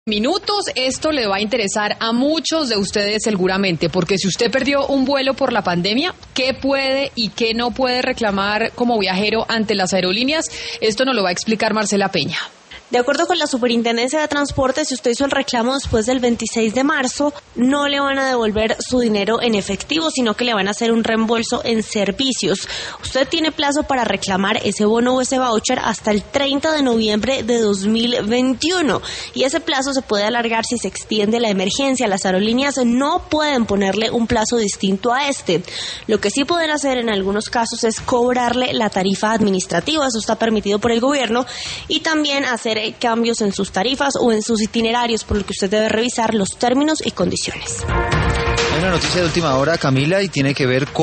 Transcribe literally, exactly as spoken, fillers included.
Minutos, esto le va a interesar a muchos de ustedes seguramente, porque si usted perdió un vuelo por la pandemia, ¿qué puede y qué no puede reclamar como viajero ante las aerolíneas? Esto nos lo va a explicar Marcela Peña. De acuerdo con la Superintendencia de Transporte, si usted hizo el reclamo después del veintiséis de marzo, no le van a devolver su dinero en efectivo, sino que le van a hacer un reembolso en servicios. Usted tiene plazo para reclamar ese bono o ese voucher hasta el treinta de noviembre de dos mil veintiuno. Y ese plazo se puede alargar si se extiende la emergencia. Las aerolíneas no pueden ponerle un plazo distinto a este. Lo que sí pueden hacer en algunos casos es cobrarle la tarifa administrativa. Eso está permitido por el gobierno. Y también hacer cambios en sus tarifas o en sus itinerarios, por lo que usted debe revisar los términos y condiciones. Hay una noticia de última hora, Camila, y tiene que ver con